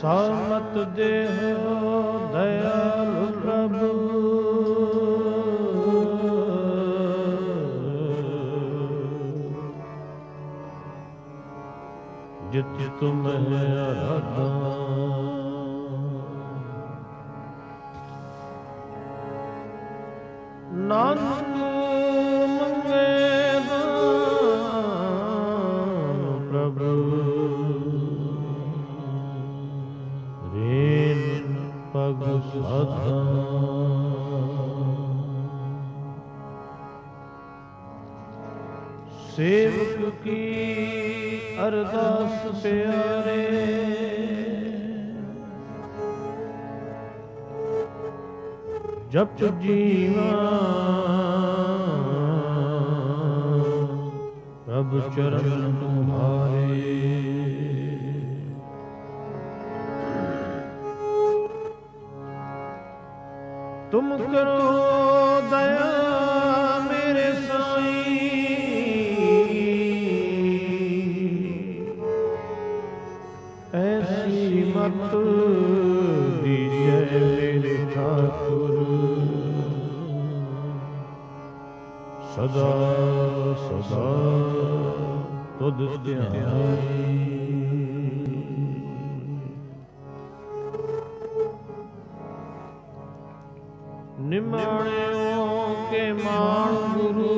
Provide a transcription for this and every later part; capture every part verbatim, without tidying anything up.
ਸਾਮਤ ਦੇਹੁ ਦਇਆਲੁ ਪ੍ਰਭੁ ਜਿਤਿ ਤੁਮਹਿ ਅਰਾਧਾ ਨਾਨਕ ਮੰਗੇ ਦਾਨ ਪ੍ਰਭੂ ਰੇਨ ਪਗ ਸਾਧਾ ਸੇਵਕ ਕੀ ਅਰਦਾਸ ਪਿਆਰੇ ਜਪ ਜੀਵਾ ਪ੍ਰਭ ਚਰਨ ਤੁਮਾਰੇ ਤੁਮ ਕਰੋ ਦਇਆ ਮੇਰੇ ਸਾਈਂ ਐਸੀ ਮਤ ਦੀਜੈ ਮੇਰੇ ਠਾਕੁਰ ਸਦਾ ਸਦਾ ਤੁਧ ਧਿਆਈ ਨਿਮਾਣਿਓ ਕੇ ਮਾਣ ਗੁਰੂ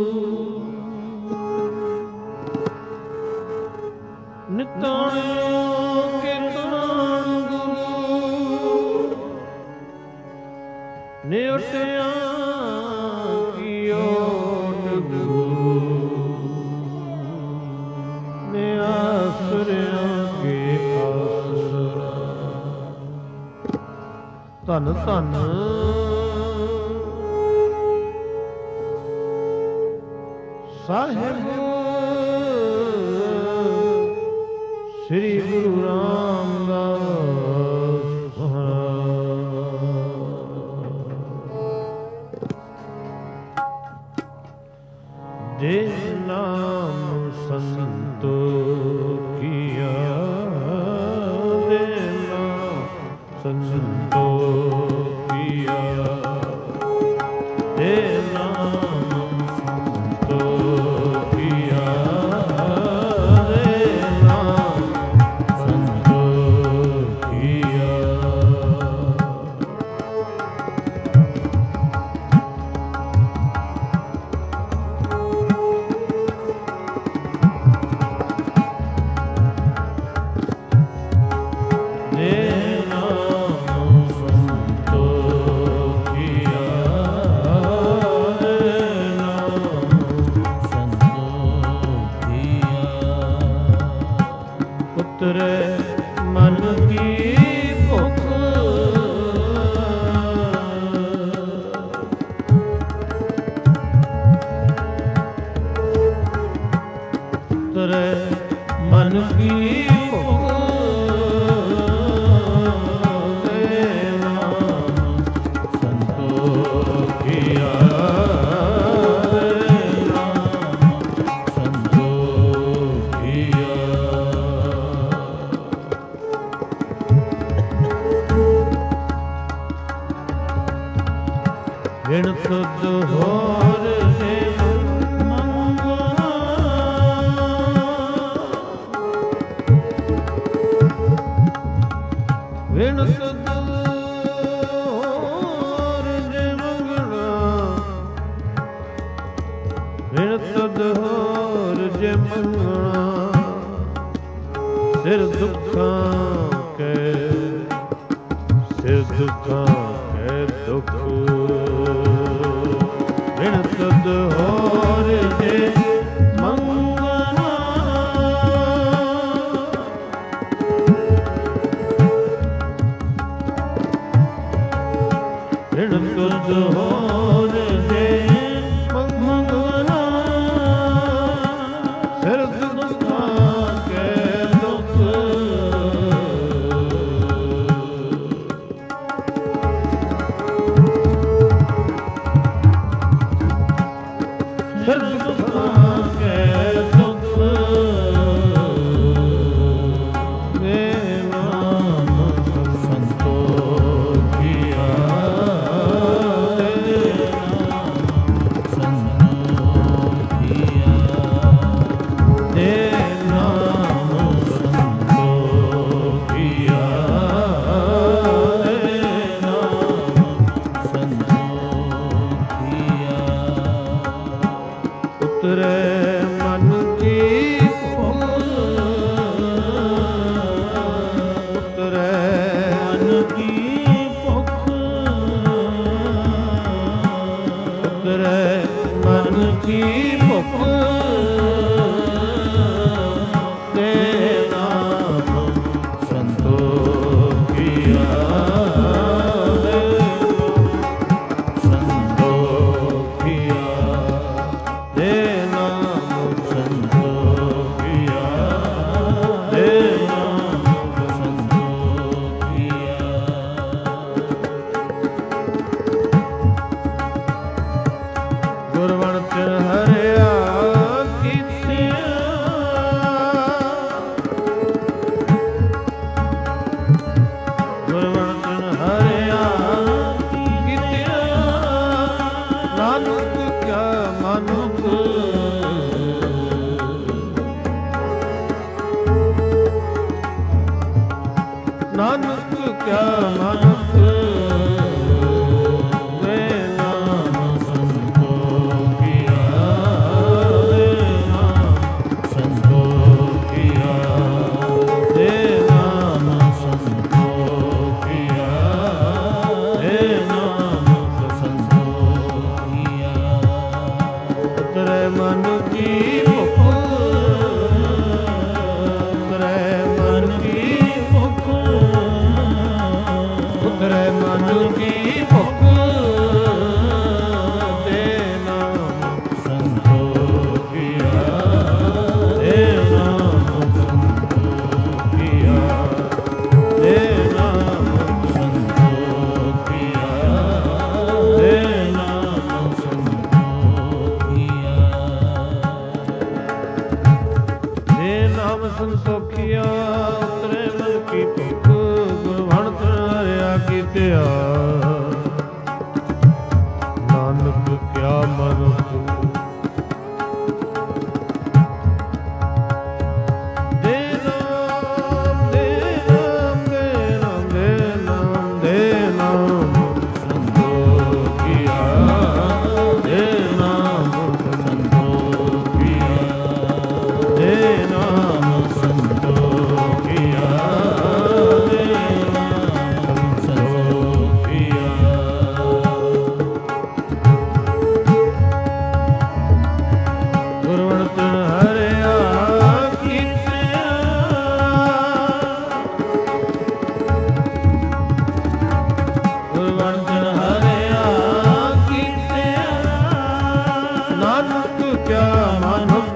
ਨਿਤਾਣਿਓ ਕੇ ਤਾਣ ਗੁਰੂ ਨਿਉਟਿਆਂ ਕੀ ਓਟ ਗੁਰੂ ਨਿਆਸਰਿਆਂ ਕੇ ਆਸਰਾ ਧੰਨ ਧੰਨ ਸਾਹਿਬ ਸ੍ਰੀ ਗੁਰੂ ਰਾਮਦਾਸ ਮਹਾਰਾਜ ਦੇ ਨਾਮ ਸੰਤੋ ਕੀਆ ਦੇ ਨਾਮ ਸੰਤੋ ਕੀਆ ਦੇ ਨਾਮ ਮਨ ਕੀ ਭੁਖ ਤਰੇ ਮਨ ਕੀ ਭੁਖ ਤੇ ਨਾਮ ਸੰਤੋਖੀਆ ਵਿਣ ਤੁਧ ਹੋਰ ਦੇ ਮੰਗਣਾ ਵਿਣ ਤੁਧ ਹੋਰ ਦੇ ਮੰਗਣਾ ਵਿਣ ਤੁਧ ਹੋਰ ਦੇ ਮੰਗਣਾ ਸਿਰ ਦੁੱਖਾਂ ਕੇ ਸਿਰ ਦੁੱਖਾਂ ਕੇ ਦੁੱਖ ਵਿਣ ਤੁਧ ਹੋਰ ਦੇ ਮੰਗਣਾ ਵਿਣ ਤੁਧ ਹੋਰ ਦੇ ਮੰਗਣਾ ਸਿਰ ਦੁੱਖਾਂ ਕੇ ਦੁੱਖ ਸਿਰ ਦੁੱਖਾਂ ਕੇ ਦੁੱਖ ਦੇ ਨਾਮ ਨਾਨਕ ਕਿਆ ਮਾਨਕ ਵੇ ਨਾਮ ਸੰਤੋਖੀਆ ਵੇ ਨਾਮ ਸੰਤੋਖੀਆ ਵੇ ਨਾਮ ਸੰਤੋਖੀਆ ਵੇ ਨਾਮ ਸੰਤੋਖੀਆ ਉਤਰੇ ਮਨ ਕੀ ਭੁਖ ਉਤਰੇ ਮਨ ਕੀ ਭੁਖ ਉਤਰੇ ਮਨ ਕੀ ਭੁਖ ਤੇ ਨਾਮ ਸੰਤੋਖੀਆ ਤੇ ਨਾਮ ਸੰਤੋਖੀਆ ਤੇ ਨਾਮ ਸੰਤੋਖੀਆ ਤੇ ਨਾਮ ਸੰਤੋਖੀਆ ਤੇ ਨਾਮ ਸੰਤੋਖੀਆ ਉਤਰੇ ਮਨ ਕੀ ਭੁਖ ਗੁਰਵੰਤ ਹਰਿਆ ਕੀਤਿਆ ਨਾਨਕ ਕਿਆ ਮਨੁਖ ਦੇ ਨਾਮ ਦੇ ਨਾਮ ਦੇ ਨਾਮ ਦੇ ਨਾਮ ਦੇ ਨਾਮ ਸੰਤੋਖੀਆ ਦੇ ਨਾਮ ਸੰਤੋਖੀਆ ਦੇ ਨਾਮ ਸੰਤੋਖੀਆ ਦੇ ਨਾਮ ਸੰਤੋਖੀਆ ਗੁਰਵੰਤ ਹਰਿਆ ਕੀਤਿਆ ਗੁਰਵੰਤ ਹਰਿਆ ਕੀਤਿਆ ਨਾਨਕ ਕਿਆ ਮਨੁਖ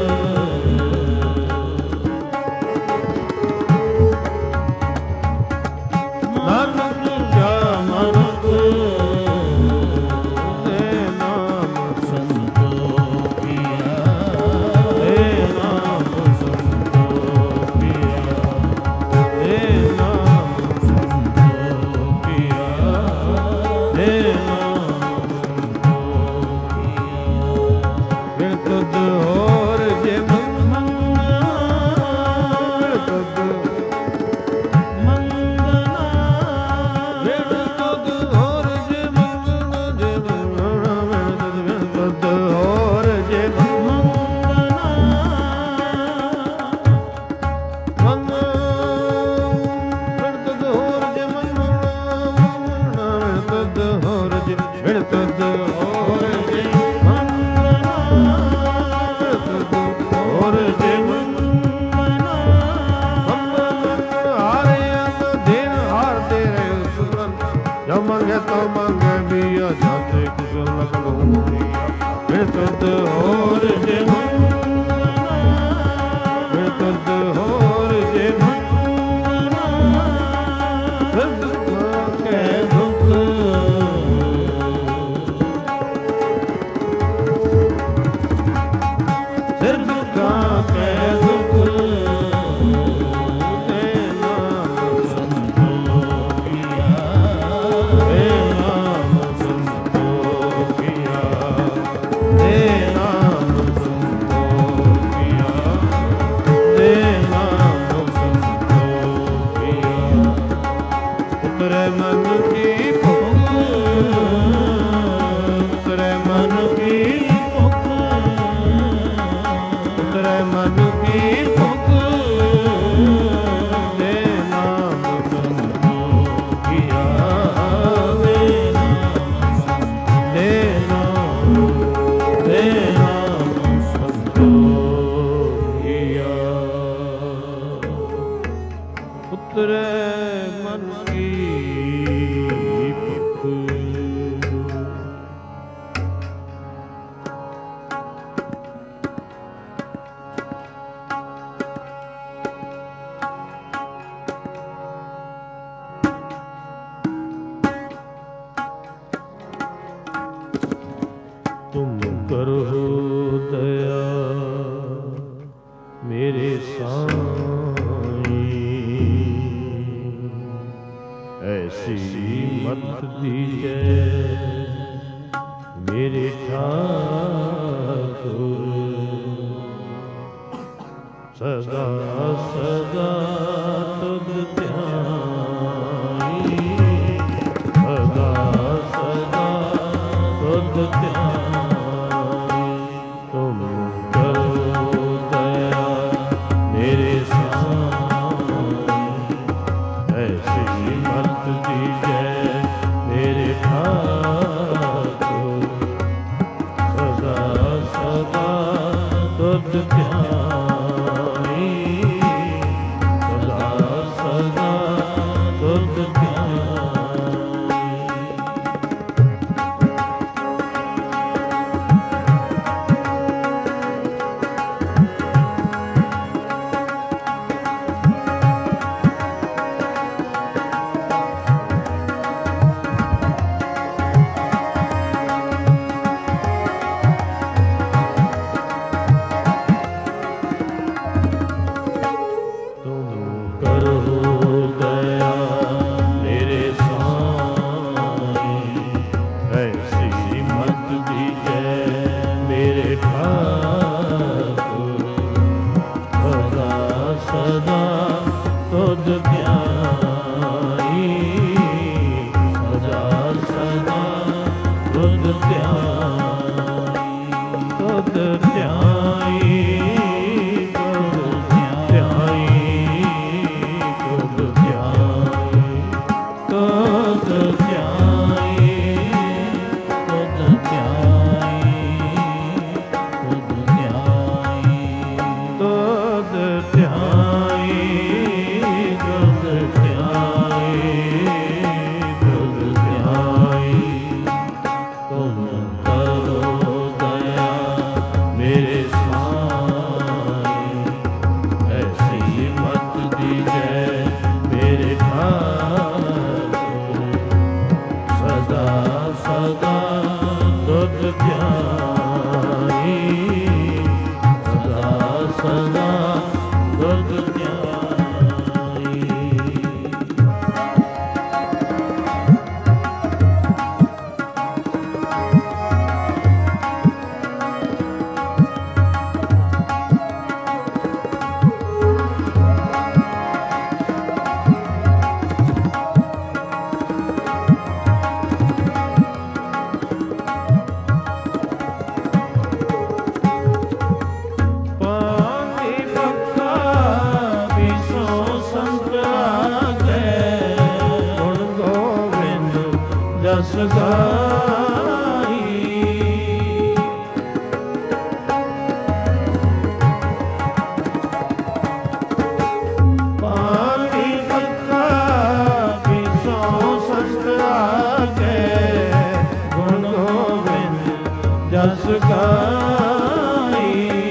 ਨਾਨਕ ਕਿਆ ਮਨੁਖ ਤੇ ਨਾਮ ਸੰਤੋਖੀਆ ਤੇ ਨਾਮ ਸੰਤੋਖੀਆ ਤੇ ਨਾਮ ਸੰਤੋਖੀਆ ਤੇ ਨਾਮ ਸੰਤੋਖੀਆ ਬਿਨ ਤੁਧ ਹੋਰ ਜੇ ਮੰਗਣਾ ਤੁਧ ਮੰਗਣਾ ਬਿਨ ਤੁਧ ਹੋਰ ਜੇ ਮੰਗਣਾ ਜੇ ਮੰਗਣਾ ਬਿਨ ਤੁਧ ਹੋਰ ਜੇ ਮੰਗਣਾ ਮੰਗਣਾ ਬਿਨ ਤੁਧ ਹੋਰ ਜੇ ਮੰਗਣਾ ਬਿਨ ਤੁਧ ਹੋਰ ਜੇ ਬਿਨ ਤੁਧ ਹੋਰ ਜੇ ਮੰਗਣਾ ਬਿਨ ਤੁਧ ਹੋਰ ਜੇ ਮੰਗਣਾ ਹਾਰਿਆ ਦੇਨ ਹਾਰ ਦੇ ਰਹੇ ਸੁਗਨ ਜੋ ਮੰਗੇ ਤੋ ਮੰਗੇ ਬੀਆ ਜਾਤੇ ਕੁਸਲ ਲਗੋ ਮੋਰੀਆ ਬਿਨ ਤੁਧ ਹੋਰ ਜੇ ਮੰਗਣਾ ਬਿਨ ਤੁਧ ਹੋਰ ਜੇ ਮੰਗਣਾ ਸਿਰ ਦੁੱਖ ਕੈ ਦੁੱਖ ਸਿਰ ਦੁੱਖਾਂ ਕੈ ਦੁੱਖ ਤੇ ਨਾਮ ਸੰਤੋਖੀਆ ਤੇ ਨਾਮ ਸੰਤੋਖੀਆ ਤੇ ਨਾਮ ਸੰਤੋਖੀਆ ਤੇ ਨਾਮ ਸੰਤੋਖੀਆ ਉਤਰੇ ਮਨ ਕੀ ਭੁਖ ਉਤਰੇ ਮਨ ਕੀ ਭੁਖ ਉਤਰੇ ਮਨ ਕੀ ਭੁਖ ਤੇ ਨਾਮ ਸੰਤੋਖੀਆ ਤੇ ਨਾਮ ਤੇ ਨਾਮ ਤੇ ਨਾਮ ਸੰਤੋਖੀਆ ਉਤਰੇ ਮਨ ਕੀ ਭੁਖ ਤੁਮ ਕਰੋ ਦਇਆ ਮੇਰੇ ਸਾਈਂ ਐਸੀ ਮਤ ਦੀਜੈ ਮੇਰੇ ਠਾਕੁਰ ਸਦਾ ਸਦਾ ਤੁਧ ਧਿਆਨ ਸਦਾ ਤੁਧ ਧਿਆਈ, ਸਦਾ ਸਦਾ ਤੁਧ ਧਿਆਈ, ਤੁਧ ਧਿਆਈ, ਤੁਧ ਧਿਆਈ, ਤੁਧ ਧਿਆਈ, ਤੁਧ ਧਿਆਈ, ਤੁਧ ਧਿਆਈ, ਤੁਧ ਧਿਆਈ, ਤੁਧ ਧਿਆਈ, ਤੁਧ ਧਿਆਈ, ਤੁਧ ਧਿਆਈ। ਤੁਮ ਕਰੋ ਦਇਆ ਮੇਰੇ ਸਾਈਂ, ਐਸੀ ਮਤ ਦੀਜੈ ਮੇਰੇ ਠਾਕੁਰ, ਸਦਾ ਸਦਾ ਤੁਧ ਧਿਆਈ, ਸਦਾ ਸਦਾ ਤੁਧ ਧਿਆਈ। ਪਾਣੀ ਪੱਕਾ ਵਿਸੋ ਸੰਤ ਆਗੇ, ਗੁਣ ਗੋਬਿੰਦ ਜਸ ਗਾਈ। ਪਾਣੀ ਪੱਕਾ ਵਿਸੋ ਸੰਤ ਆਗੇ, ਗੁਣ ਗੋਬਿੰਦ ਜਸ ਗਾਈ।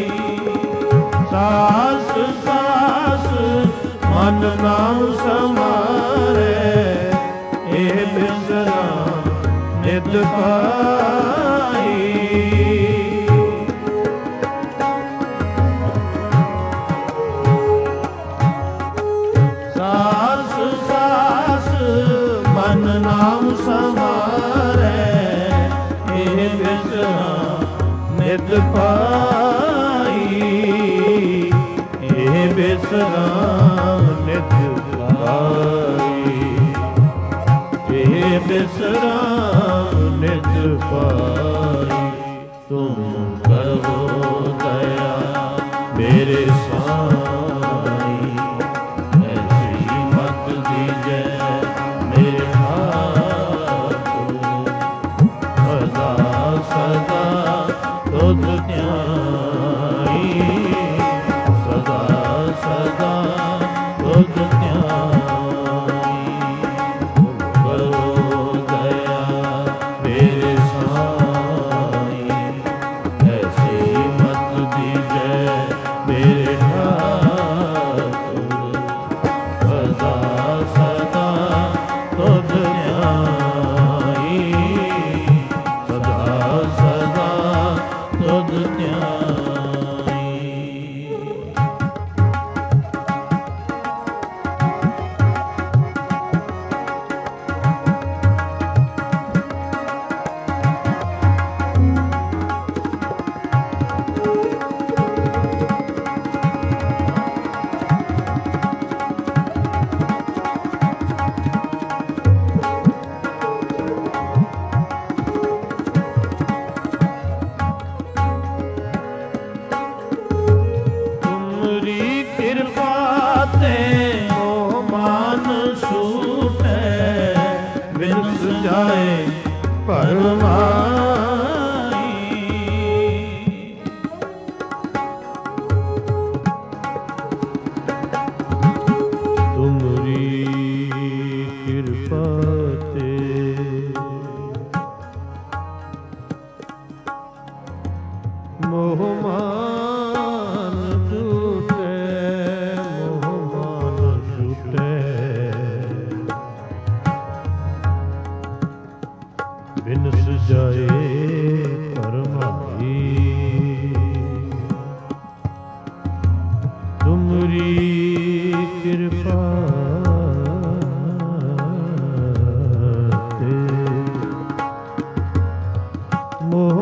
ਸਾਸ ਸਾਸ ਮਨ ਨਾਮ ਸਮਾਰੇ, ਇਹ ਬਿਸਰਾਮ ਨਿਤ ਪਾਈ। ਸਾਸ ਸਾਸ ਮਨ ਨਾਮ ਸਮਾਰੇ, ਇਹ ਬਿਸਰਾਮ ਨਿਤ ਪਾਈ। ਇਹ ਬਿਸਰਾਮ ਨਿਤ ਪਾਈ, ਇਹ ਬਿਸਰਾਮ ਨਿਤ ਪਾਈ। ਤੁਮ ਕਰੋ ਦਇਆ ਮੇਰੇ ਸਾਈਂ, ਐਸੀ ਮਤ ਦੀਜੈ ਮੇਰੇ ਠਾਕੁਰ, ਸਦਾ ਸਦਾ ਤੁਧ ਧਿਆਈ, ਸਦਾ ਸਦਾ ਤੁਧ ਧਿਆਈ। ਕਰੋ ਦਇਆ ਮੇਰੇ ਸਾਈਂ, ਐਸੀ ਮਤ ਦੀਜੈ ਮੇਰੇ ਠਾਕੁਰ, ਸਦਾ ਸਦਾ ਤੁਧ ਧਿਆਈ, ਸਦਾ ਸਦਾ ਤੁਧ ਧਿਆਈ। ਤੁਮਰੀ ਕਿਰਪਾ ਤੇ ਮੋਹ ਮਾਨ ਛੂਟੈ, ਬਿਨਸ ਜਾਏ ਭਰਮਾਈ। ਤੁਮਰੀ ਕਿਰਪਾ ਤੇ ਮੋਹ ਮਾਨ ਛੂਟੈ, ਮੋਹ ਮਾਨ ਛੂਟੈ, ਬਿਨਸ ਜਾਏ ਭਰਮਾਈ। ਤੁਮਰੀ ਕਿਰਪਾ ਤੇ ਮੋਹ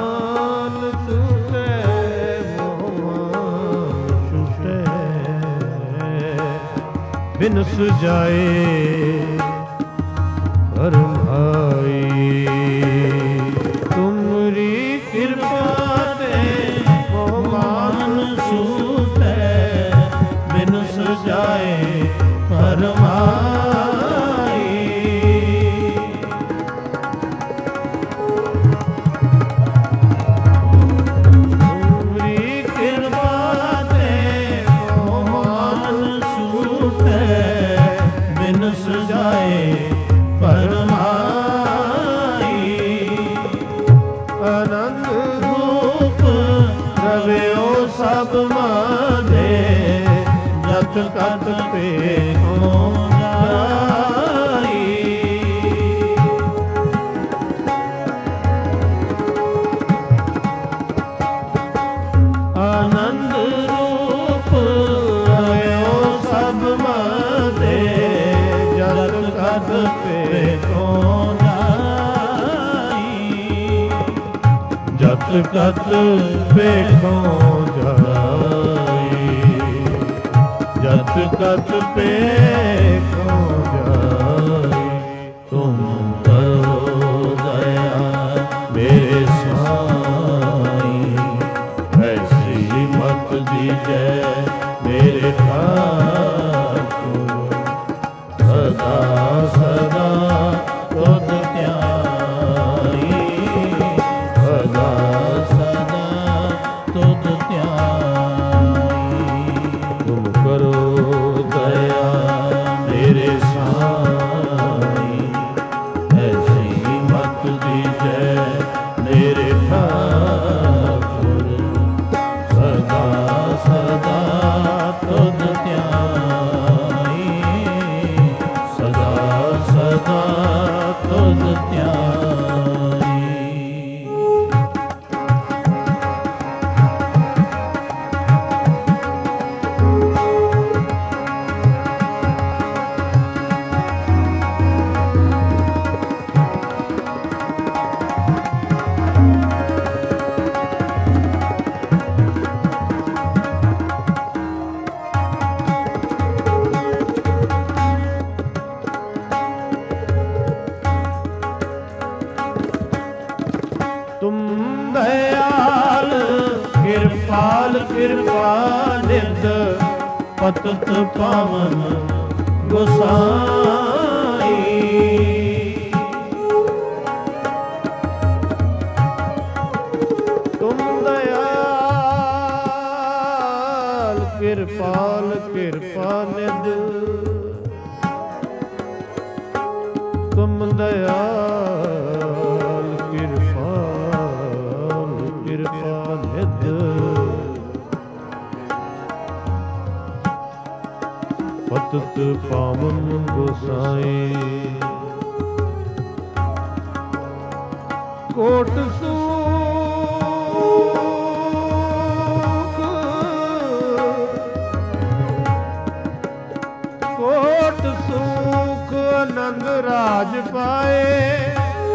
ਮਾਨ ਛੂਟੈ, ਮੋਹ ਮਾਨ ਛੂਟੈ, ਬਿਨ ਸੁਜਾਏ ਪਰਮਾਈ। ਤੁਮਰੀ ਕਿਰਪਾ ਤੇ ਮੋਹ ਮਾਨ ਛੂਟੈ, ਬਿਨ ਸੁਜਾਏ ਪਰਮਾਈ। ਤੁਮਰੀ ਕਿਰਪਾ ਤੇ ਮੋਹ ਮਾਨ ਛੂਟੈ, ਬਿਨ ਸੁਜਾਏ ਪਰਮਾਈ। ਆਨੰਦ ਰੂਪ ਰਵਿਓ ਸਭ ਮਾਧੇ, ਜਤ ਕਤ ਭੇਖੋ ਜਾਈ। ਆਨੰਦ ਰੂਪ ਰਵਿਓ ਸਭ ਮਾਧੇ, ਜਤ ਕਤ ਭੇਖੋ ਜਾਈ। ਜਤ ਕਤ ਭੇਖੋ ਜਾਈ, ਜਤ ਕਤ ਭੇਖੋ ਜਾਈ। ਤੁਮ ਕਰੋ ਦਇਆ ਮੇਰੇ ਸਾਈਂ, ਐਸੀ ਮਤ ਦੀਜੈ ਮੇਰੇ ਠਾਕੁਰ। ਸਦਾ ਸਦਾ ਤੁਧ ਧਿਆਈ, ਸਦਾ ਸਦਾ ਤੁਧ ਧਿਆਈ। ਤੁਮ ਕਰੋ ਦਇਆ ਮੇਰੇ ਸਾਈਂ, ਐਸੀ ਮਤ ਦੀਜੈ ਮੇਰੇ ਠਾਕੁਰ। ਸਦਾ ਸਦਾ ਤੁਧ ਧਿਆਈ, ਸਦਾ ਸਦਾ ਤੁਧ ਧਿਆਈ। ਤੁਮ ਦਇਆਲ ਕਿਰਪਾਲ ਕਿਰਪਾ ਨਿਧ, ਪਤਿਤ ਪਾਵਨ ਗੁਸਾਈ। ਤੁਮ ਦਇਆਲ ਕਿਰਪਾਲ ਕਿਰਪਾ ਨਿਧ, ਤੁਮ ਦਇਆਲ ਕਿਰਪਾਲ ਕਿਰਪਾ ਨਿਧ। ਪਤਿਤ ਪਾਵਨ ਗੁਸਾਈ। ਕੋਟ ਸੂਖ ਕੋਟ ਸੂਖ ਆਨੰਦ ਰਾਜ ਪਾਏ,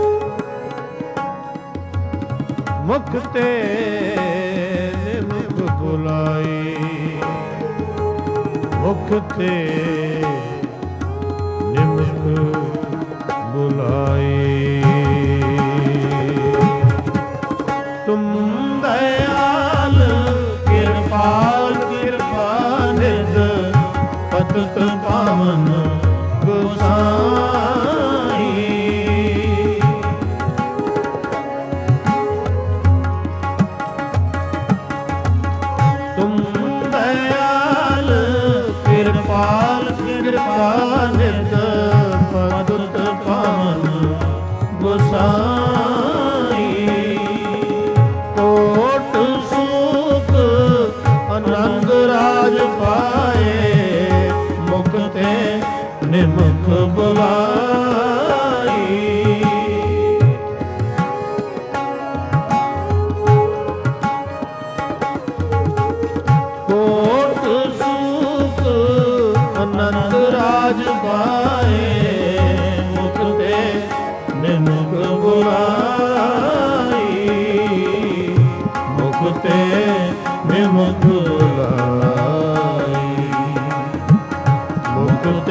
ਮੁਖ ਤੇ ਨਿਮਖ ਬੁਲਾਈ। ਮੁਖ ਤੇ ਨਿਮਖ ਬੁਲਾਈ। ਤੁਮ ਦਇਆਲ ਕਿਰਪਾਲ ਕਿਰਪਾ ਨਿਧ, ਪਤਿਤ ਪਾਵਨ ਗੁਸਾਈ। ਤੁਮ ਦਇਆਲ ਕਿਰਪਾਲ ਕਿਰਪਾ ਨਿਧ, ਪਤਿਤ ਪਾਵਨ ਗੁਸਾਈ। ਕੋਟ ਸੂਖ ਆਨੰਦ ਰਾਜ ਪਾਏ, ਮੁਖ ਤੇ ਨਿਮਖ ਬੁਲਾਈ। ਕੋਟ ਸੂਖ ਆਨੰਦ ਰਾਜ ਪਾਏ, ਮੁਖ ਤੇ ਨਿਮਖ ਬੁਲਾਈ। ਮੁਖ ਤੇ ਨਿਮਖ ਬੁਲਾਈ। ਮੁਖ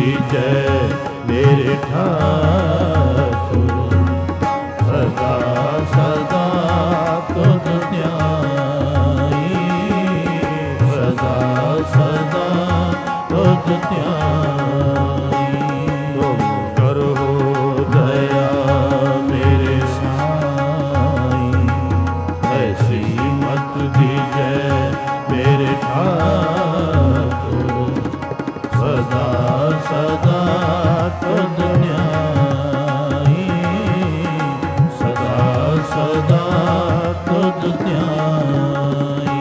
ਦੀਜੈ ਮੇਰੇ ਠਾਕੁਰ, ਸਦਾ ਸਦਾ ਤੁਧ ਧਿਆਈ, ਸਦਾ ਸਦਾ ਤੁਧ ਧਿਆਈ। ਤੁਮ ਕਰੋ ਦਇਆ ਮੇਰੇ ਸਾਈ, ਐਸੀ ਮਤ ਦੀਜੈ ਮੇਰੇ ਠਾਕੁਰ, ਸਦਾ ਸਦਾ ਤੁਧ ਧਿਆਈ, ਸਦਾ ਸਦਾ ਤੁਧ ਧਿਆਈ।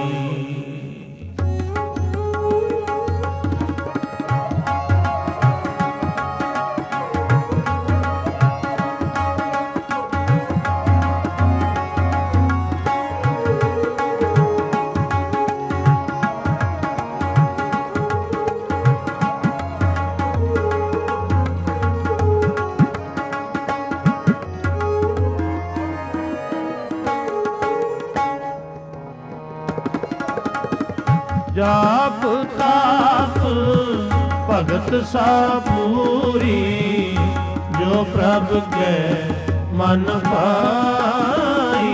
ਜਾਪ ਤਾਪ ਭਗਤ ਸਾ ਪੂਰੀ, ਜੋ ਪ੍ਰਭ ਕੈ ਮਨ ਭਾਈ।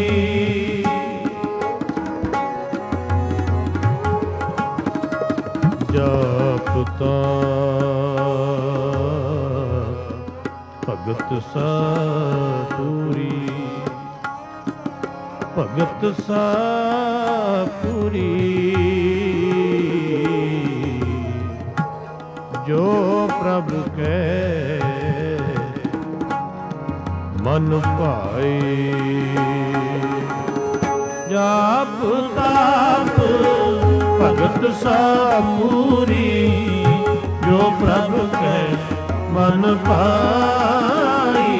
ਜਾਪ ਤਾਪ ਭਗਤ ਸਾ ਪੂਰੀ, ਭਗਤ ਸਾ ਪੂਰੀ, ਜੋ ਪ੍ਰਭ ਕੈ ਮਨ ਭਾਏ। ਜਾਪ ਤਾਪ ਭਗਤ ਸਾ ਪੂਰੀ, ਜੋ ਪ੍ਰਭ ਕੈ ਮਨ ਭਾਈ।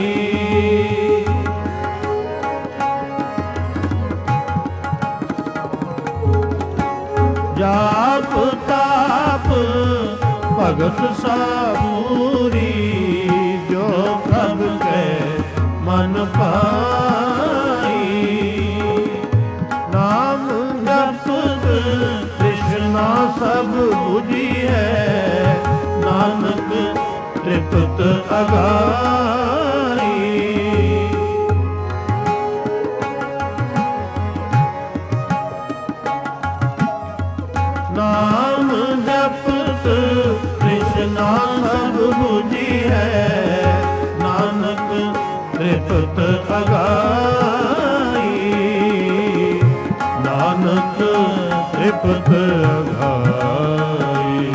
ਜਾਪ ਤਾਪ ਭਗਤ ਸਾ ਪੂਰੀ, ਜੋ ਪ੍ਰਭ ਕੈ ਮਨ ਭਾਈ। ਨਾਮ ਜਪਤ ਤ੍ਰਿਸ਼ਨਾ ਸਭ ਬੁਝੀਐ, ਨਾਨਕ ਤ੍ਰਿਪਤ ਅਗਾਈ। ਨਾਮ ਜਪਤ ਤ੍ਰਿਸ਼ਨਾ ਸਭ ਬੁਝੀਐ, ਨਾਨਕ ਤ੍ਰਿਪਤ ਅਗਾਈ। ਨਾਨਕ ਤ੍ਰਿਪਤ ਅਗਾਈ,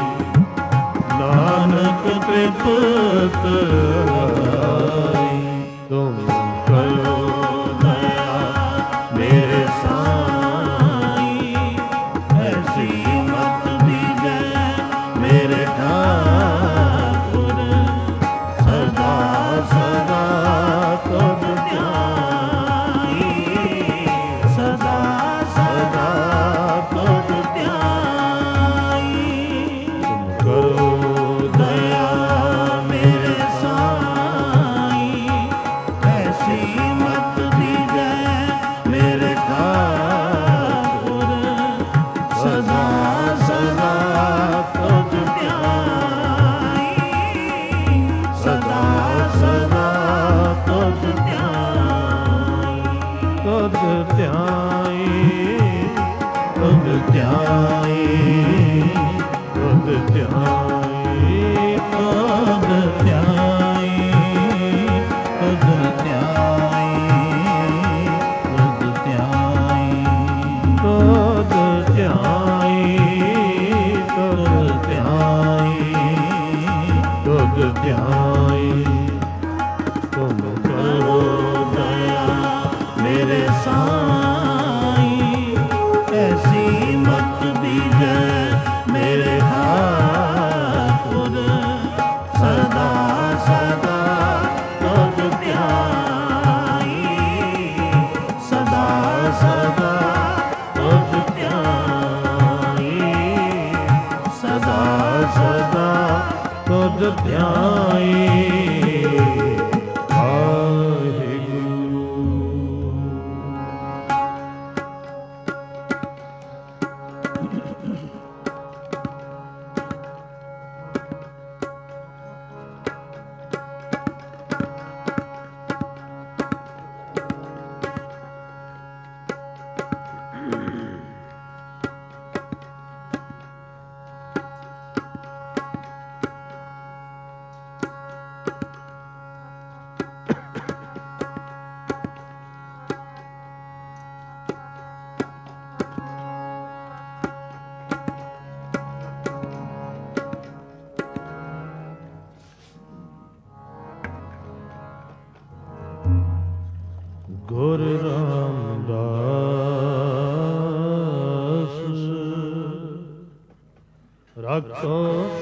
ਨਾਨਕ ਤ੍ਰਿਪਤ ਅਗਾਈ। ਤੁਮ ਕਰੋ ਦਇਆ ਮੇਰੇ ਸਾਈ, ਐਸੀ ਮਤ ਦੀਜੈ ਮੇਰੇ ਠਾਕੁਰ, ਸਦਾ ਸਦਾ ਤੁਧ ਧਿਆਈ, ਸਦਾ ਸਦਾ ਤੁਧ ਧਿਆਈ। ਤੁਮ ਕਰੋ ਦਇਆ ਮੇਰੇ ਸਾਈ, ਐਸੀ ਮਤ ਦੀਜੈ ਮੇਰੇ ਠਾਕੁਰ, ਸਦਾ ਸਦਾ ਤੁਧ ਧਿਆਈ, ਸਦਾ ਸਦਾ ਤੁਧ ਧਿਆਈ। ਤੁਧ ਧਿਆਈ, ਤੁਧ ਧਿਆਈ, ਤੁਧ ਧਿਆਈ, ਤੁਧ ਧਿਆਈ, ਤੁਧ ਧਿਆਈ, ਤੁਧ ਧਿਆਈ, ਤੁਧ ਧਿਆਈ, ਤੁਧ ਧਿਆਈ, ਤੁਧ ਧਿਆਈ। ਤੁਮ ਕਰੋ ਦਇਆ ਮੇਰੇ ਸਾਈ, ਐਸੀ ਮਤ ਦੀਜੈ ਮੇਰੇ ਠਾਕੁਰ, ਸਦਾ ਸਦਾ ਤੁਧ ਧਿਆਈ, ਸਦਾ ਸਦਾ ਤੁਧ ਧਿਆਈ, ਸਦਾ ਸਦਾ ਤੁਧ ਧਿਆਈ। ਗੁਰ ਰਾਮਦਾਸ ਰਾਖੋ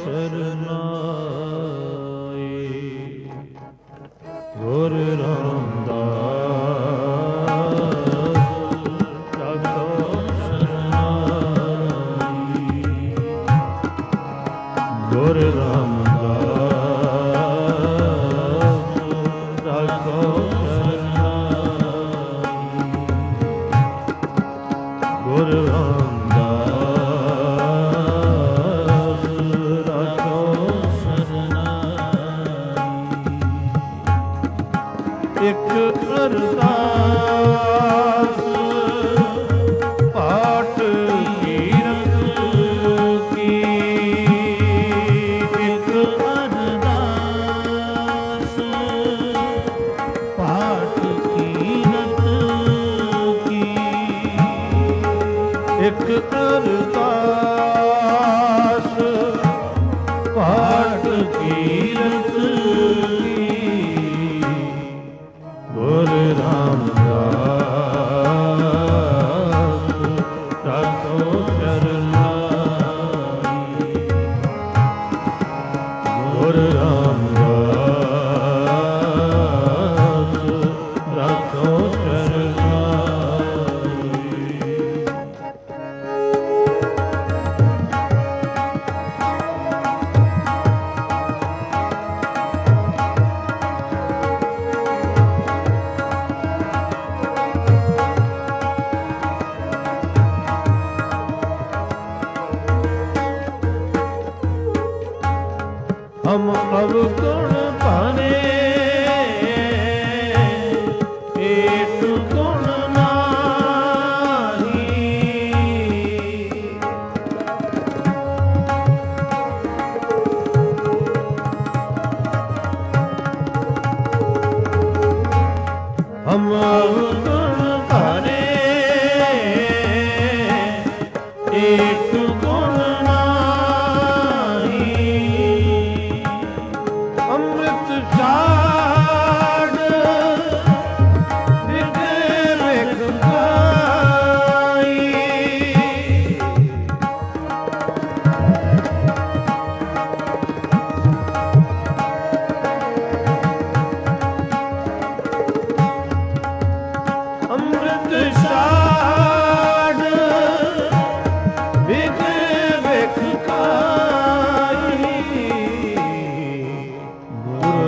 ਸਰਨਾਈ। ਗੁਰ ਰਾਮਦਾਸ ਰਾਖੋ ਸਰਨਾਈ। ਗੁਰ ਰਾਮਦਾਸ ਰਾਖੋ ਗੁਰ ਰਾਮਦਾਸ ਰਾਖੋ ਸਰਨਾਈ। ਇੱਕ ਅਰਦਾਸ ਪਾਠ ਕੀਰਤ ਕੀ। ਇੱਕ ਅਰਦਾਸ ਪਾਠ ਕੀਰਤ ਕੀ। ਇੱਕ ਅਰਦਾਸ ਪਾਠ ਕੀਰਤ ਕੀ। ਗੁਰ ਰਾਮਦਾਸ ਰਾਖੋ ਸਰਨਾਈ। ਗੁਰ ਰਾਮਦਾਸ ਰਾਖੋ हम अवगुण पाने एक गुण नाही। हम अवगुण पाने एक गुण ਅੰਮ੍ਰਿਤ ਛਾੜ ਵਿਖੇ ਵੇਖ ਪਾਈ। ਅੰਮ੍ਰਿਤ ਛਾੜ ਵਿਖੇ ਵੇਖ ਪਾਈ। ਗੁਰ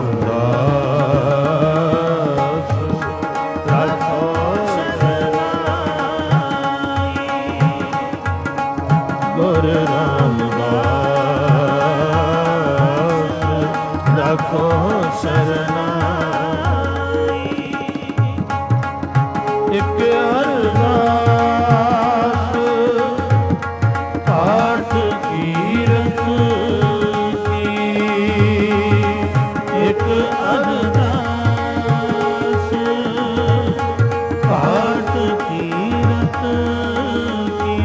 ਰਾਮਦਾਸ ਰਾਖੋ ਸਰਨਾਈ। ਗੁਰ ਰਾਮਦਾਸ ਰਾਖੋ ਸਰਨਾਈ। ਇੱਕ ਅਰਦਾਸ ਪਾਠ ਕੀਰਤ ਕੀ। ਇੱਕ ਅਰਦਾਸ ਪਾਠ ਕੀਰਤ ਕੀ।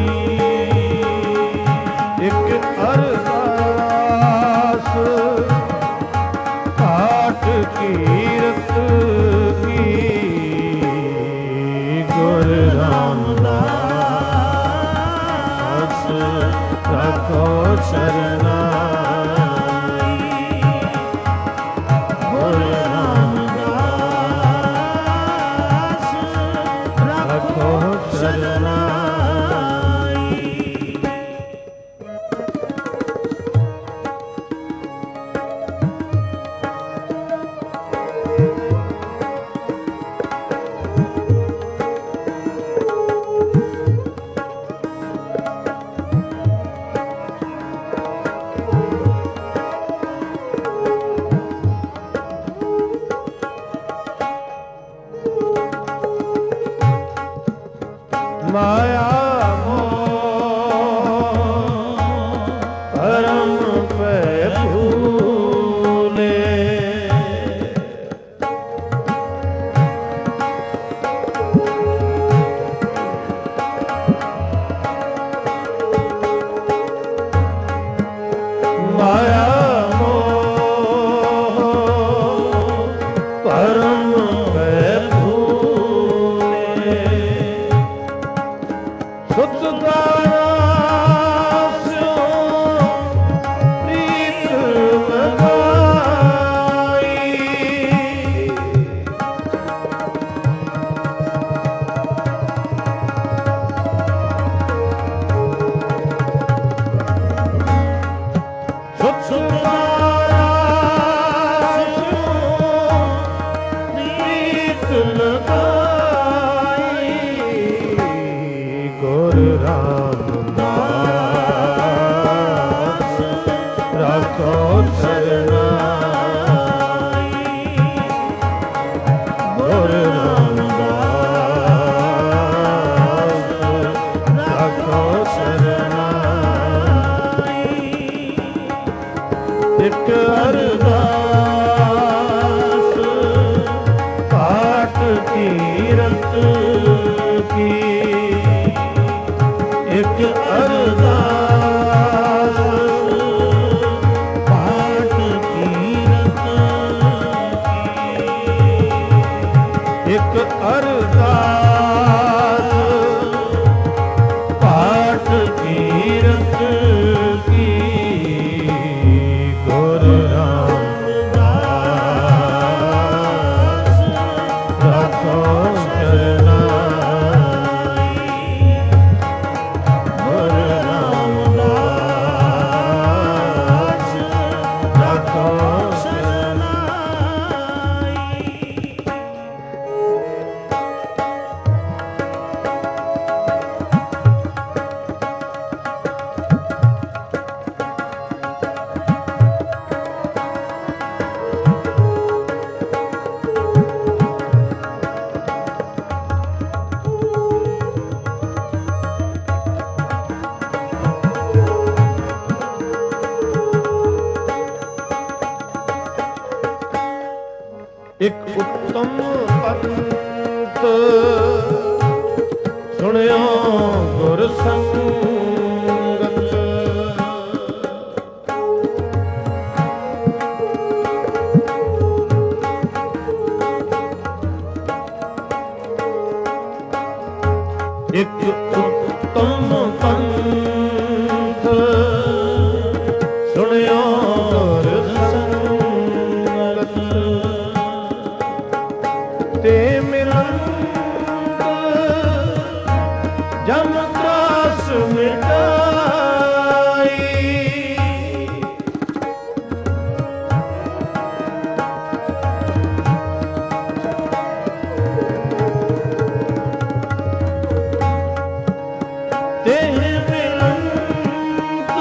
ਇੱਕ ਅਰਦਾਸ ਪਾਠ ਕੀਰਤ ਕੀ। ਗੁਰ ਰਾਮਦਾਸ ਰਾਖੋ ਸਰਨਾਈ। ਗੁਰ ਰਾਮਦਾਸ ਰਾਖੋ ਸਰਨਾਈ। ਅਰਦਾਸ ਪਾਠ ਕੀਰਤ ਕੀ ਇੱਕ ਅਰਦਾਸ ਪਾਠ ਕੀਰਤ ਕੀ ਇੱਕ ਅਰਦਾਸ ਪਾਠ ਕੀਰਤ ਕੀ ਗੁਰ ਰਾਮਦਾਸ ਰਾਖੋ ਚਰਨਾਈ ਗੁਰ ਰਾਮਦਾਸ ਰਾਖੋ ਚਰਨਾਈ। ਇੱਕ ਉੱਤਮ ਪੰਥ ਸੁਣਿਓ ਗੁਰ ਸੰਗਤ ਇੱਕ ਉੱਤਮ ਪੰਥ ਸੁਣਿਓ ਗੁਰ ਸੰਗਤ ਤੇ ਮਿਲੰਦ ਜਮ ਤਰਾਸ ਮਿਟਾਈ ਤੇ ਮਿਲੰਦ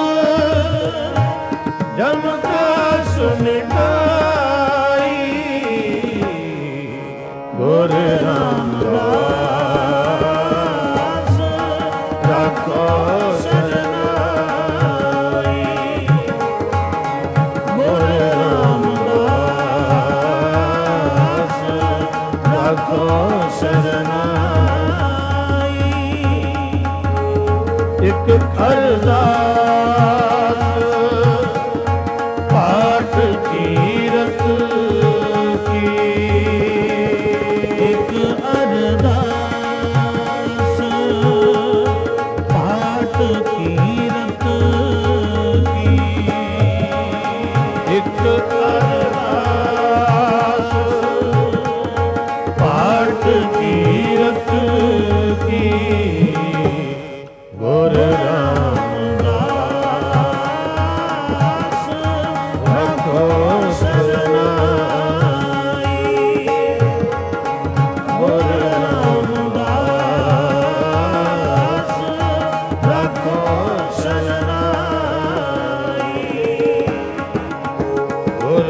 ਜਮ ਤਰਾਸ ਮਿਟਾਈ ਗੁਰ ਰਾਮਦਾਸ ਰਾਖੋ ਸ਼ਰਨਾਈ ਗੁਰ ਰਾਮਦਾਸ ਰਾਖੋ ਸ਼ਰਨਾਈ। ਇੱਕ ਅਰਦਾਸ ਪਾਠ ਕੀਰਤ ਕੀ ਇੱਕ ਅਰਦਾਸ ਪਾਠ ਕੀਰਤ ਕੀ ਇੱਕ ਅਰਦਾਸ ਪਾਠ ਕੀਰਤ ਕੀ ਗੁਰ ਰਾਮਦਾਸ ਰਾਖੋ ਸ਼ਰਨਾਈ ਗੁਰ ਰਾਮਦਾਸ ਰਾਖੋ ਸ਼ਰਨਾਈ ਗੁਰ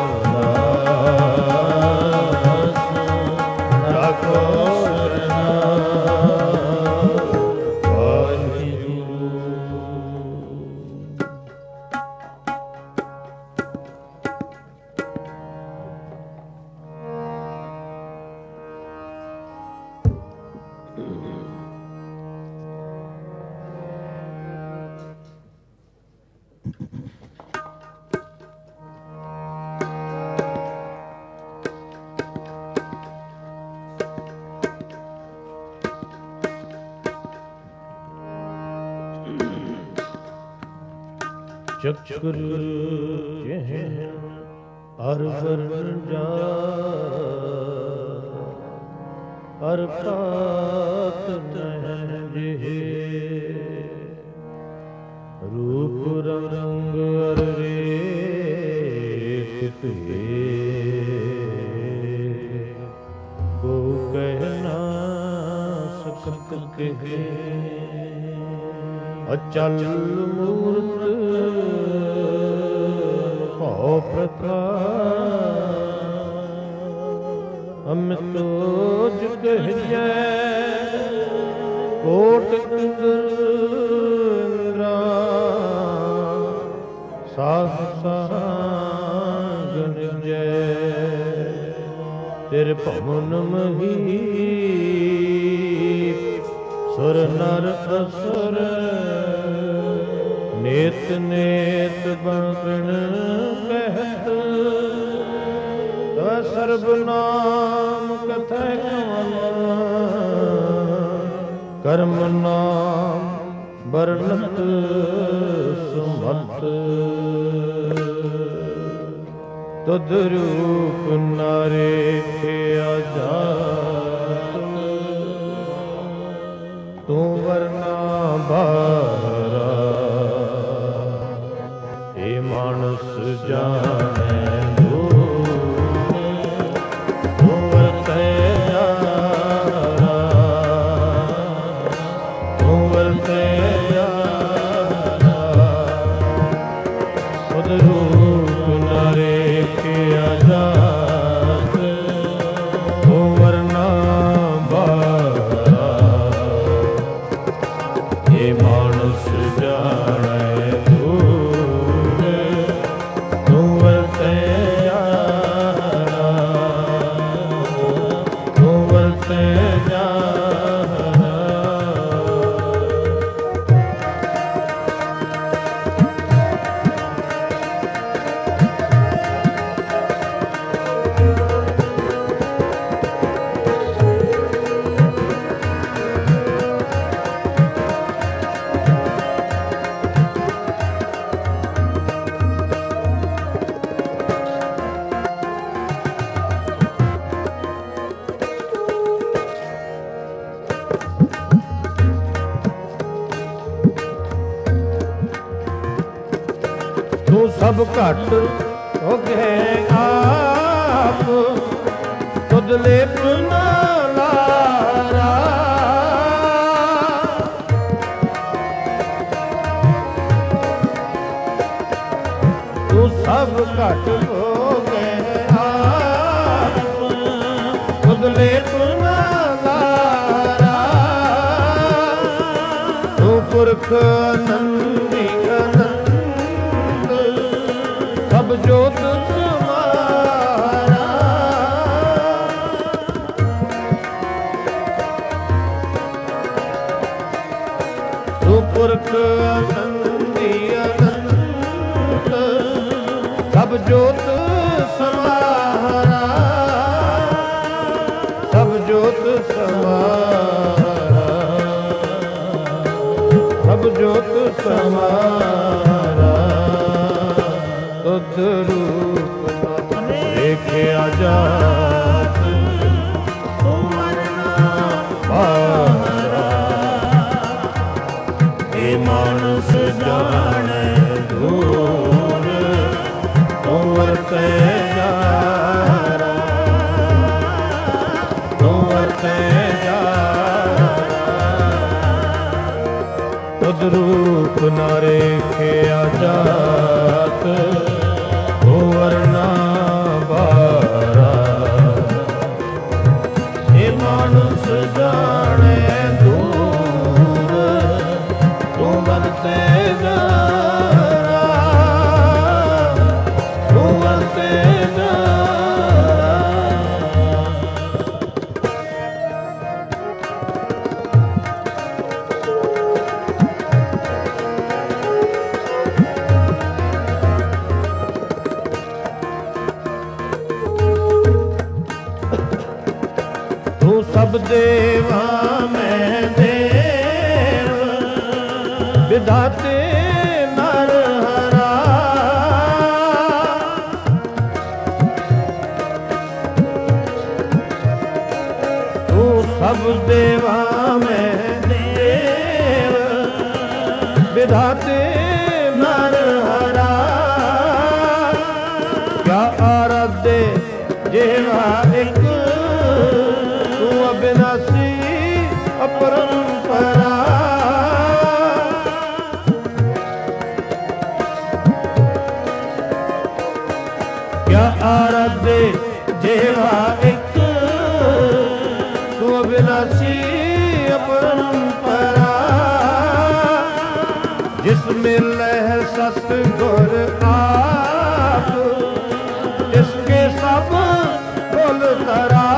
ਰਾਮਦਾਸ ਰਾਖੋ ਸ਼ਰਨਾਈ। ਚੱਕਰ ਚਹਿ ਅਰ ਵਰਨ ਜਾ ਅਰ ਪਾਤ ਨਹਿ ਜਿਹੇ ਰੂਪ ਰੰਗ ਅਰ ਰੇਤ ਤੇ ਕੋ ਕਹਿ ਨਾ ਸਕਤ ਕਹੇ ਅਚਲ ਮੂਰਤ ਭਉ ਪ੍ਰਕਾਸ਼ ਅਮਿਤੋਜ ਕਹੀਐ ਕੋਟ ਇੰਦਰਾ ਸਾਧ ਸਾਧ ਤਿਰ ਭਵਨ ਮਹੀ ਸੁਰ ਨਰ ਅਸੁਰ ਨੇਤ ਨੇਤ ਬਣ ਕਹਿਤ ਤਵ ਸਰਬ ਨਾਮ ਕਥੈ ਕਵਨ ਕਰਮ ਨਾਮ ਬਰਨਤ ਸੁਮਤ ਤੁਧ ਰੂਪ ਨ ਰੇਖਿਆ ਜਾਤ ਤੂੰ ਵਰਨਾ ਬਾਰਾ ਏ ਮਾਨਸ ਜਾਣੈ ਸਭ ਘਟ ਹੋ ਗਏ ਆਪ ਤੁਧ ਲੇਪ ਨਾ ਲਾਰਾ ਤੂੰ ਸਭ ਘਟ ਹੋ ਗਏ ਆਪ ਤੁਧ ਲੇਪ ਨਾ ਲਾਰਾ ਤੂੰ ਪੁਰਖ ਆਨੰਦੀ ਸਭ ਜੋਤ ਸਮਾਰਾ ਤੂੰ ਪੁਰਖ ਆਨੰਦੀ ਅਨੰਤ ਸਭ ਜੋਤ ਸਮਾਰਾ ਸਭ ਜੋਤ ਸਮਾਰਾ ਸਭ ਜੋਤ ਸਮਾਰਾ ਤੁਧ ਰੂਪ ਦੇਖਿਆ ਜਾਤ ਤੂੰ ਮਰਨਾ ਬਾਰਾ ਏ ਮਾਨਸ ਜਾਣੈ ਦੂਰ ਤੂੰ ਵਰਤੈ ਜਾਰਾ ਤੂੰ ਵਰਤੈ ਜਾਰਾ ਤੁਧ ਰੂਪ ਨ ਰੇਖਿਆ ਜਾਤ ਵਰਨਾ ਬਾਰਾ ਏ ਮਾਨਸ ਜਾਣੈ ਦੂਰ ਤੂੰ ਵਰਤੈ ਜਾਰਾ ਤੂੰ ਵਰਤੈ ਜਾਰਾ ਸਭ ਦੇਵਾ ਮੈਂ ਦੇਵ ਵਿਧਾਤੇ ਨਰ ਹਰਾ ਤੂੰ ਸਭ ਦੇਵਾ ਮੈਂ ਦੇਵ ਵਿਧਾਤੇ ਨਰ ਹਰਾ ਕਿਆ ਆਰਾਧੇ ਜੇਵਾ ਇੱਕ ਅਬਿਨਾਸੀ ਅਪਰੰਪਰਾ ਕਿਆ ਆਰਾਧੇ ਜੇਵਾ ਇੱਕ ਤੂੰ ਅਬਿਨਾਸੀ ਅਪਰੰਪਰਾ ਜਿਸ ਮਿਲੈ ਸਤ ਗੁਰ ਆਪ ਇਸਕੇ ਸਭ ਕੁਲ ਤਰਾ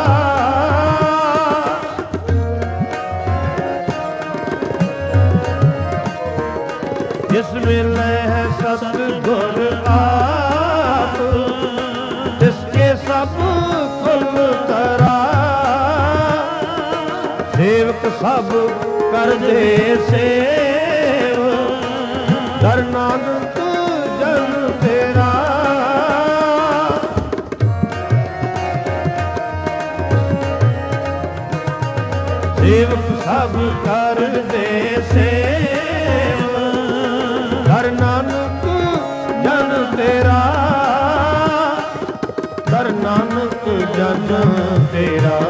ਸਭ ਕਰਦੇ ਸੇਵ ਦਰ ਨਾਨਕ ਜਨ ਤੇਰਾ ਸੇਵਕ ਸਭ ਕਰਦੇ ਸੇਵ ਦਰ ਨਾਨਕ ਜਨ ਤੇਰਾ ਦਰ ਨਾਨਕ ਜਨ ਤੇਰਾ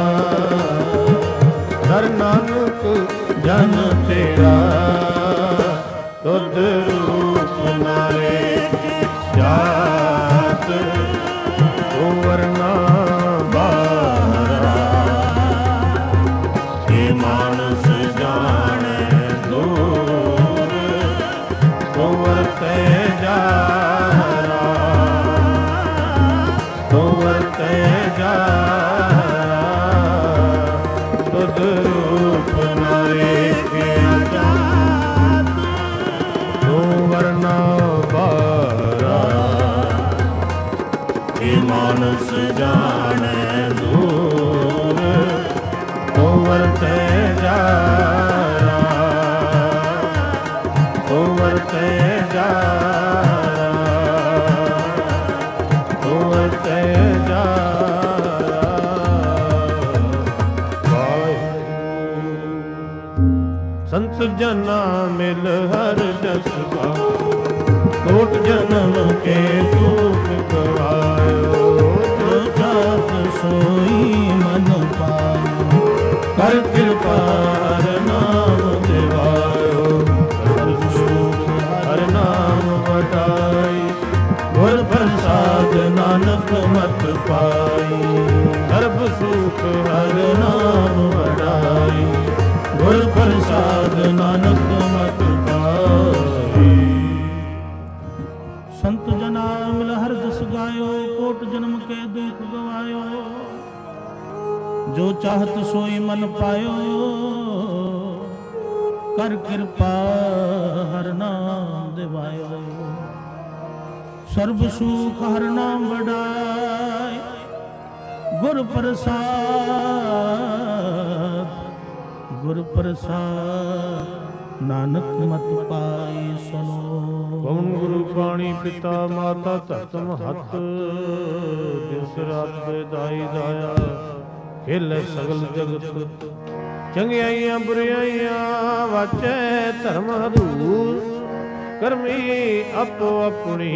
ਦਰ ਨਾਨਕ ਜਨ ਤੇਰਾ ਤੁਧ ਰੂਪ ਨਾਰੇ ਜਾਤ ਤੂੰ ਵਰਨਾ ਬਾਹਰਾ ਇਹ ਮਾਨਸ ਜਾਣੈ ਦੂਰ ਤੂੰ ਵਰਤੈ ਜਾਰਾ ਤੂੰ ਵਰਤੈ ਜਾਰਾ ਤੁਧ ਰੂਪ ਨਾਰੇ ਜਾਤ ਤੂੰ ਵਰਨਾ ਬਾਹਰਾ ਇਹ ਮਾਨਸ ਜਾਣੈ ਦੂਰ ਤੂੰ ਵਰਤੈ ਜਾਰਾ ਤੂੰ ਵਰਤੈ ਜਾਰਾ ਤੂੰ ਵਰਤੈ ਜਾਰਾ ਵਾਹਿਗੁਰੂ ਸੰਤ ਜਨਾ ਮਿਲ ਹਰ ਜਸ ਗਾ ਕੋਟ ਜਨਮ ਕੇ ਦੁਖ ਗਵਾਇਓ ਜੋ ਜਾਤ ਸੋਈ ਮਨ ਪਾਇਓ ਕਰ ਕਿਰਪਾ ਹਰ ਨਾਮ ਦਿਵਾਇਓ ਹਰ ਸੁਖ ਹਰ ਨਾਮ ਵਟਾਈ ਗੁਰ ਪ੍ਰਸਾਦ ਨਾਨਕ ਮਤ ਪਾਈ ਸਰਬ ਸੁਖ ਹਰ ਨਾਮ ਵਟਾਈ ਗੁਰ ਪ੍ਰਸਾਦ ਨਾਨਕ ਮਤ ਪਾਈ ਸੰਤ ਜਨਾ ਮਿਲ ਹਰ ਜਸ ਗਾਇਓ ਕੋਟ ਜਨਮ ਕੇ ਦੁਖ ਗਵਾਇਓ ਜੋ ਚਾਹਤ ਸੋਈ ਮਨ ਪਾਇਓ ਕਰ ਕਿਰਪਾ ਹਰ ਨਾਮ ਦਿਵਾਇਓ ਸਰਬ ਸੁਖ ਹਰ ਨਾਮ ਵਡਾਈ ਗੁਰ ਪ੍ਰਸਾਦ ਗੁਰ ਪ੍ਰਸਾਦ ਨਾਨਕ ਮਤ ਪਾਈ ਸੁਨੋ ਪਵਨ ਗੁਰੂ ਪਾਣੀ ਪਿਤਾ ਮਾਤਾ ਧਰਤ ਮਹੱਤ ਦਿਸ ਰਾਤ ਦਾਈ ਦਾਇਆ ਖੇਲੇ ਸਗਲ ਜਗਤ ਚੰਗਿਆਈਆਂ ਬੁਰਾਈਆਂ ਵਾਚੈ ਧਰਮ ਹਦੂਰ ਕਰਮੀ ਆਪੋ ਆਪਣੀ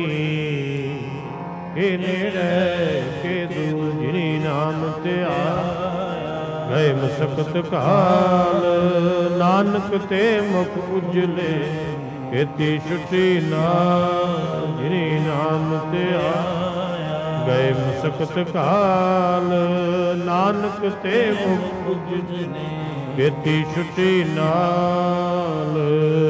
ਕੇ ਨੇੜੇ ਕੇ ਦੂਰ ਜਿਨੀ ਨਾਮ ਧਿਆਇਆ ਗਏ ਮਸਕਤ ਕਾਲ ਨਾਨਕ ਤੇ ਮੁਖ ਉਜਲੇ ਕੀਤੀ ਛੁੱਟੀ ਨਾ ਜਿਨੀ ਨਾਮ ਧਿਆਇਆ ਗਏ ਮਸਕਤ ਕਾਲ ਨਾਨਕ ਤੇ ਮੁਖ ਉਜਲੇ ਕੀਤੀ ਛੁੱਟੀ ਨਾਲ